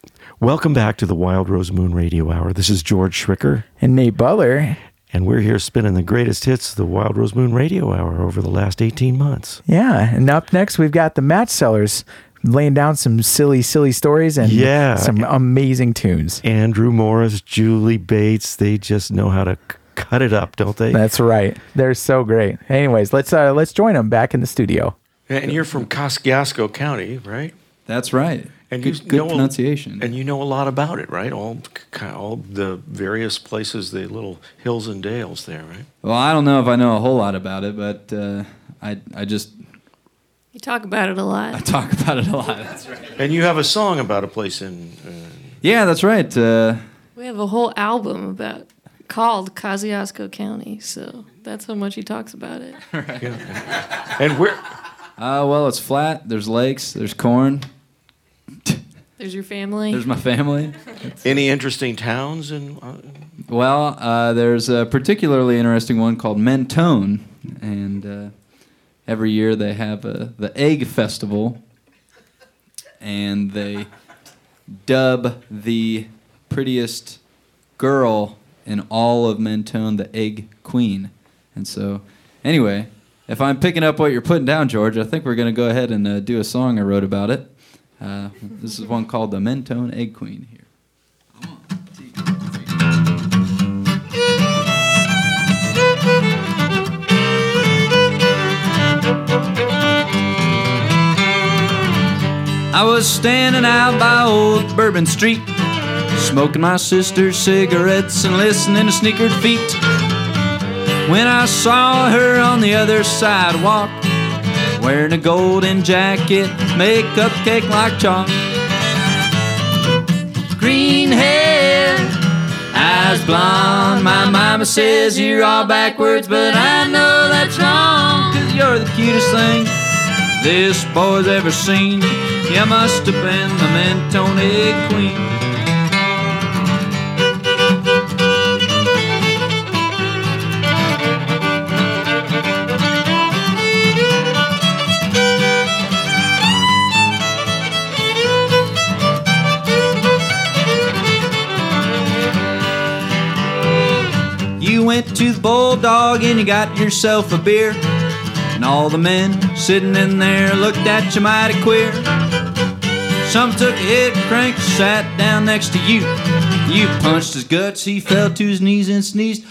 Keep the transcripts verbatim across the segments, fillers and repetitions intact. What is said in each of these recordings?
Welcome back to the Wild Rose Moon Radio Hour. This is George Schwicker. And Nate Butler. And we're here spinning the greatest hits of the Wild Rose Moon Radio Hour over the last eighteen months. Yeah, and up next we've got the Match Sellers laying down some silly, silly stories and yeah. some amazing tunes. Andrew Morris, Julie Bates, they just know how to c- cut it up, don't they? That's right. They're so great. Anyways, let's uh, let's join them back in the studio. And you're from Kosciuszko County, right? That's right. And good you good know, pronunciation. And you know a lot about it, right? All, all the various places, the little hills and dales there, right? Well, I don't know if I know a whole lot about it, but uh, I I just You talk about it a lot. I talk about it a lot. That's right. And you have a song about a place in. Uh, Yeah, that's right. Uh, We have a whole album about called Kosciuszko County, so that's how much he talks about it. right. yeah. And where? Uh, well, it's flat. There's lakes. There's corn. There's your family. There's my family. Any interesting towns in? Uh, Well, uh, there's a particularly interesting one called Mentone, and uh, every year they have a, the Egg Festival, and they dub the prettiest girl in all of Mentone the Egg Queen. And so, anyway, if I'm picking up what you're putting down, George, I think we're going to go ahead and uh, do a song I wrote about it. Uh, this is one called the Mentone Egg Queen here. I was standing out by old Bourbon Street, smoking my sister's cigarettes and listening to sneakered feet, when I saw her on the other sidewalk, wearing a golden jacket, makeup cake like chalk. Green hair, eyes blonde, my mama says you're all backwards, but I know that's wrong, 'cause you're the cutest thing this boy's ever seen. You must have been the Mentone Egg Queen. You went to the Bulldog and you got yourself a beer, and all the men sitting in there looked at you mighty queer. Some took a hit, crank, sat down next to you. You punched his guts, he fell to his knees and sneezed.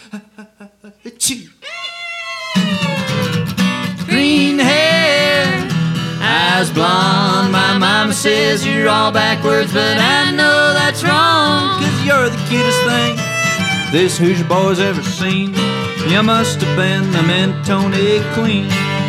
Green hair, eyes blonde, my mama says you're all backwards, but I know that's wrong, 'cause you're the cutest thing this Hoosier boy's ever seen. You must have been the Mentone Egg Queen.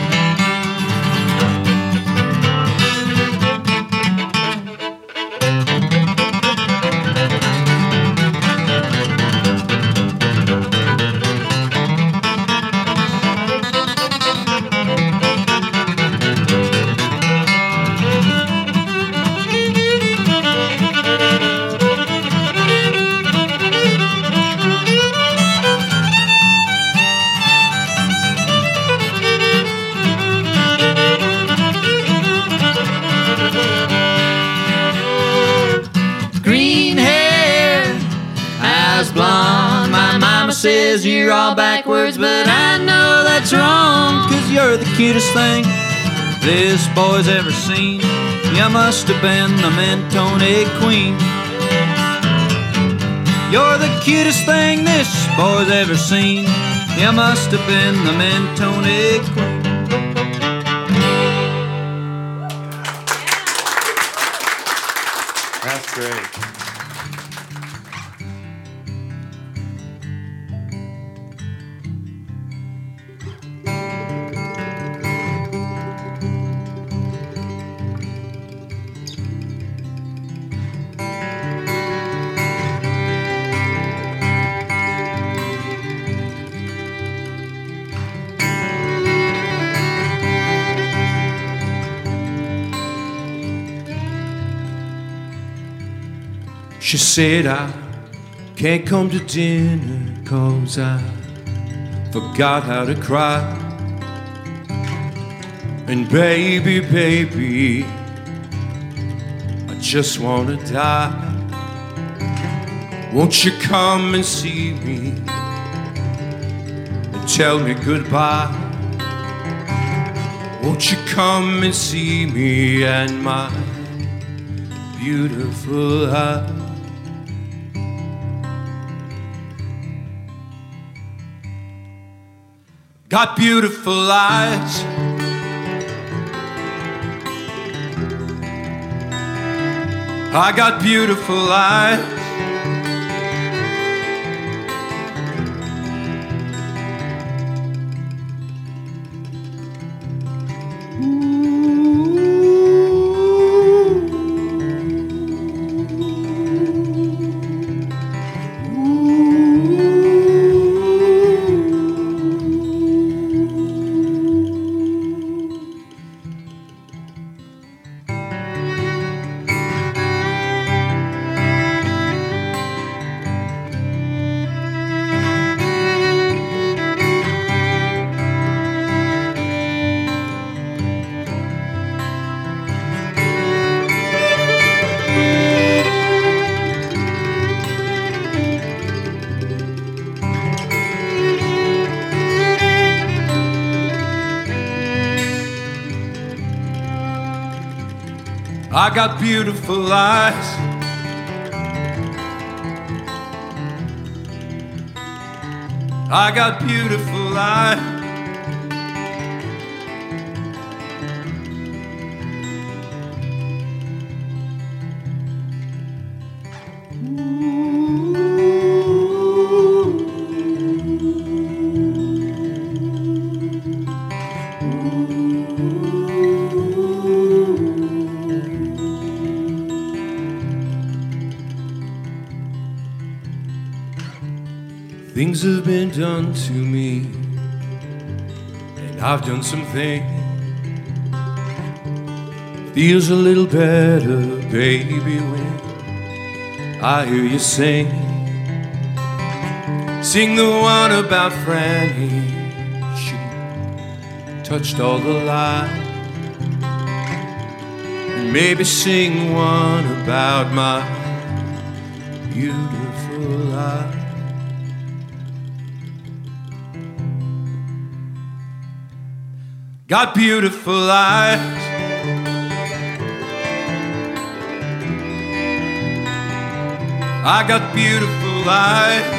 Says you're all backwards, but I know that's wrong, 'cause you're the cutest thing this boy's ever seen. You must have been the Mentone Egg Queen. You're the cutest thing this boy's ever seen. You must have been the Mentone Egg Queen. That's great. She said I can't come to dinner 'cause I forgot how to cry. And baby, baby, I just wanna die. Won't you come and see me and tell me goodbye? Won't you come and see me and my beautiful eyes? Got beautiful eyes. I got beautiful eyes. I got beautiful eyes. I got beautiful eyes. Things have been done to me, and I've done some things. Feels a little better, baby, when I hear you sing. Sing the one about Franny, she touched all the light. And maybe sing one about my beautiful life. Got beautiful eyes. I got beautiful eyes.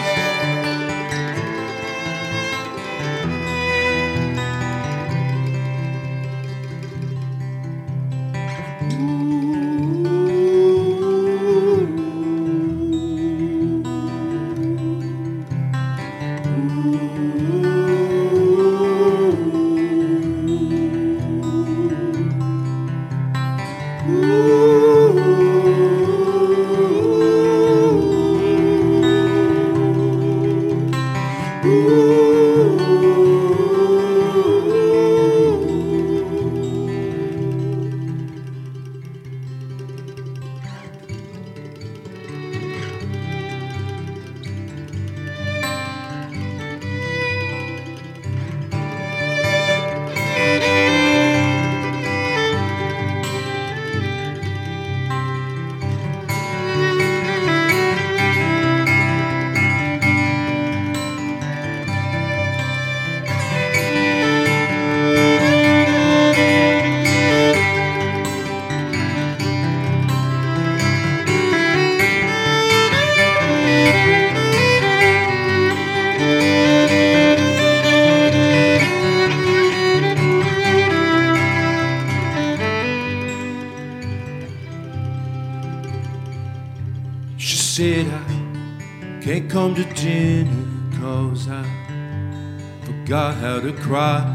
Said I can't come to dinner 'cause I forgot how to cry.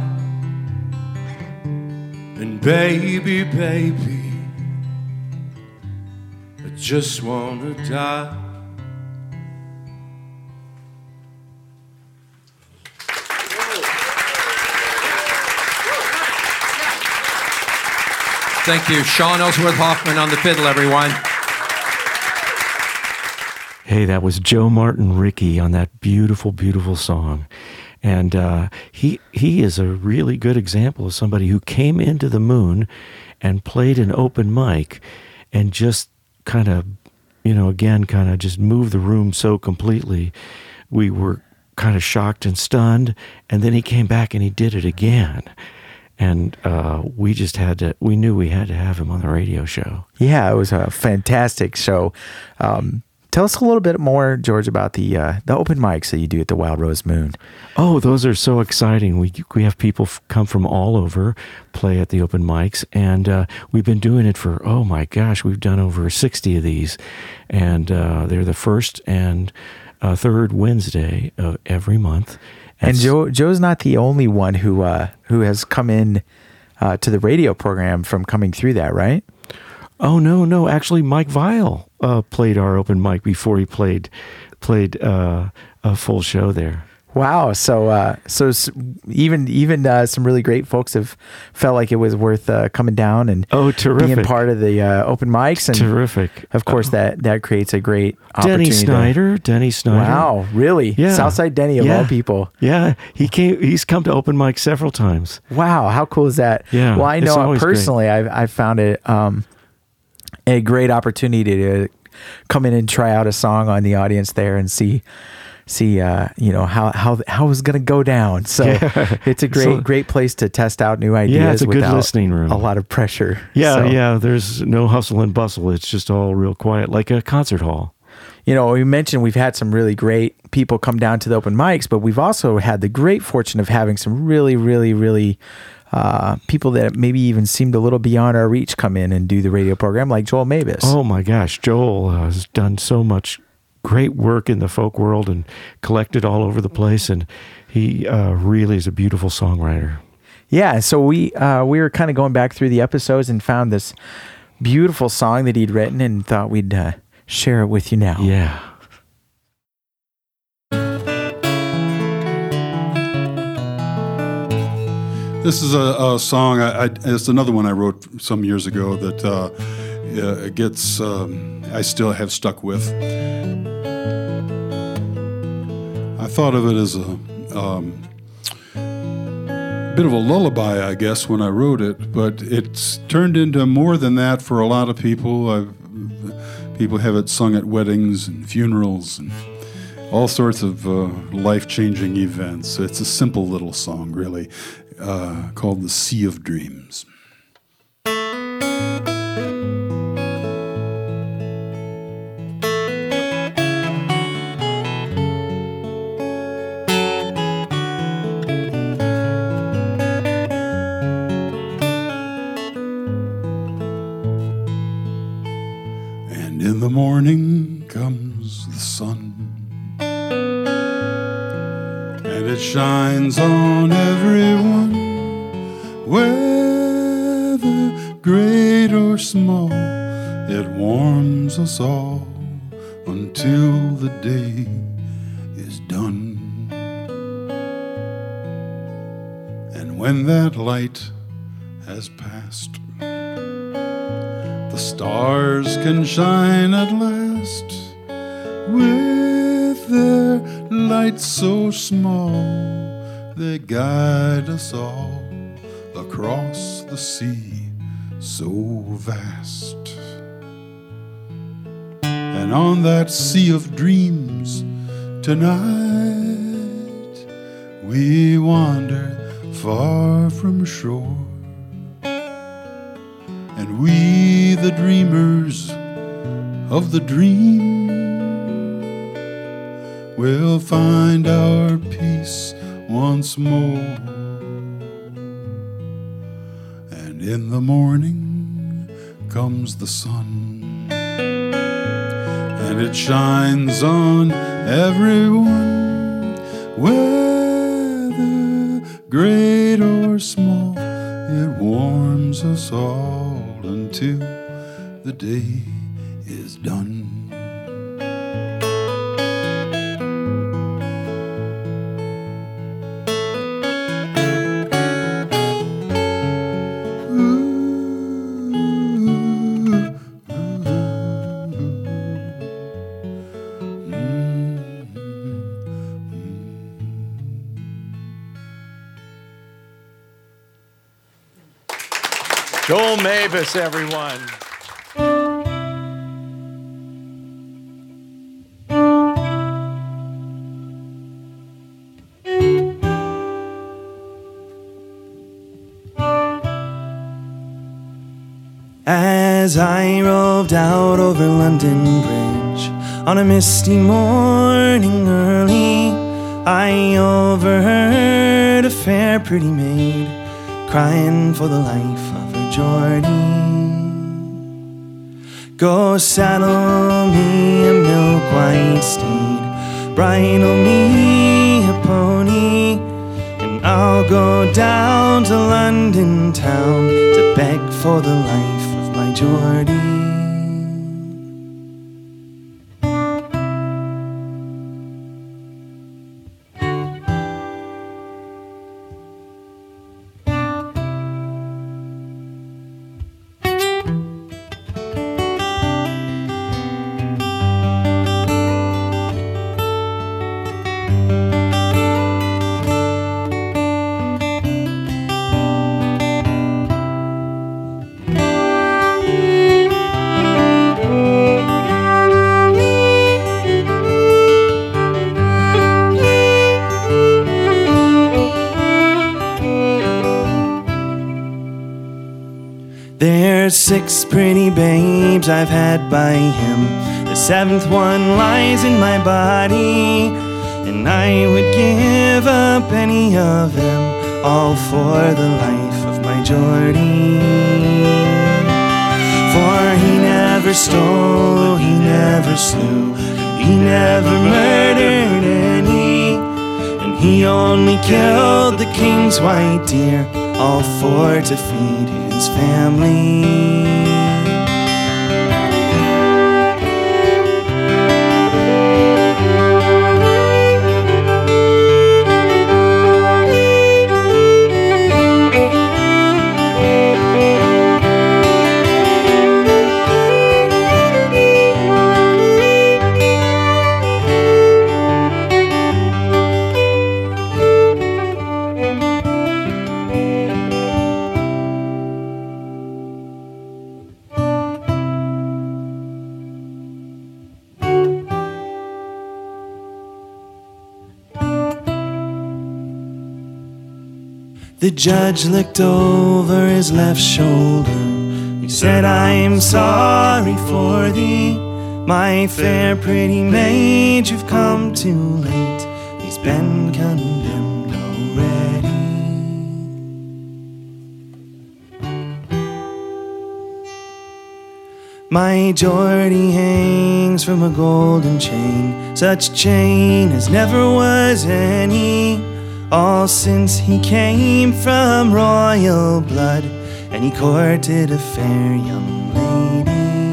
And baby, baby, I just wanna die. Thank you. Sean Ellsworth Hoffman on the fiddle, everyone. Hey, that was Joe Martin Rickey on that beautiful, beautiful song. And uh, he he is a really good example of somebody who came into the Moon and played an open mic and just kind of, you know, again, kind of just moved the room so completely. We were kind of shocked and stunned. And then he came back and he did it again. And uh, we just had to, we knew we had to have him on the radio show. Yeah, it was a fantastic show. Um, tell us a little bit more, George, about the uh, the open mics that you do at the Wild Rose Moon. Oh, those are so exciting. We we have people f- come from all over, play at the open mics, and uh, we've been doing it for, oh my gosh, we've done over sixty of these. And uh, they're the first and uh, third Wednesday of every month. And That's- Joe Joe's not the only one who uh, who has come in uh, to the radio program from coming through that, right? Oh no, no! Actually, Mike Vile uh, played our open mic before he played played uh, a full show there. Wow! So uh, so s- even even uh, some really great folks have felt like it was worth uh, coming down and Oh, terrific! being part of the uh, open mics, and Terrific. of course that that creates a great Denny opportunity. to- Snyder. Denny Snyder. Wow! Really? Yeah. Southside Denny of Yeah. all people. Yeah, he came. He's come to open mic several times. Wow! How cool is that? Yeah, Well, I it's know always personally, I've I found it um, a great opportunity to come in and try out a song on the audience there and see see uh, you know how how how it's gonna go down. So Yeah. it's a great So- great place to test out new ideas. Yeah, it's a good without listening room. A lot of pressure. Yeah, So, yeah. There's no hustle and bustle. It's just all real quiet, like a concert hall. You know, we mentioned we've had some really great people come down to the open mics, but we've also had the great fortune of having some really, really, really uh, people that maybe even seemed a little beyond our reach come in and do the radio program, like Joel Mavis. Oh my gosh, Joel uh, has done so much great work in the folk world and collected all over the place, and he uh, really is a beautiful songwriter. Yeah, so we uh, we were kind of going back through the episodes and found this beautiful song that he'd written and thought we'd uh, share it with you now. Yeah. This is a, a song. I, I, it's another one I wrote some years ago that uh, uh, gets. Um, I still have stuck with. I thought of it as a um, bit of a lullaby, I guess, when I wrote it. But it's turned into more than that for a lot of people. I've, people have it sung at weddings and funerals and all sorts of uh, life-changing events. It's a simple little song, really. Uh, called The Sea of Dreams. And in the morning comes the sun, and it shines on everyone, whether great or small. It warms us all until the day is done. And when that light has passed, the stars can shine at last with their light so small. They guide us all across the sea so vast. And on that sea of dreams tonight we wander far from shore, and we, the dreamers of the dream, will find our peace once more. And in the morning comes the sun, and it shines on everyone, whether great or small. It warms us all until the day is done. Joel Mavis, everyone. as I roved out over London Bridge on a misty morning early, I overheard a fair pretty maid crying for the life of her Geordie. Go saddle me a milk-white steed, bridle me a pony, and I'll go down to London town to beg for the life of my Geordie. There's six pretty babes I've had by him. The seventh one lies in my body, and I would give up any of them, all for the life of my Geordie. For he never stole, he never slew, he never murdered any, and he only killed the king's white deer, all for to feed his family. The judge looked over his left shoulder. He said, I'm sorry for thee, my fair pretty maid, you've come too late. He's been condemned already. My Geordie hangs from a golden chain, such chain as never was any, all since he came from royal blood, and he courted a fair young lady.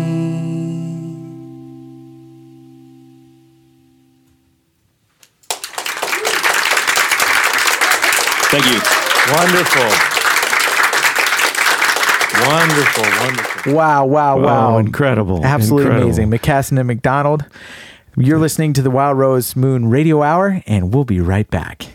Thank you. Wonderful. Wonderful, wonderful. Wow, wow, wow. Oh, incredible. Absolutely incredible. amazing. McCassin and McDonald, you're listening to the Wild Rose Moon Radio Hour, and we'll be right back.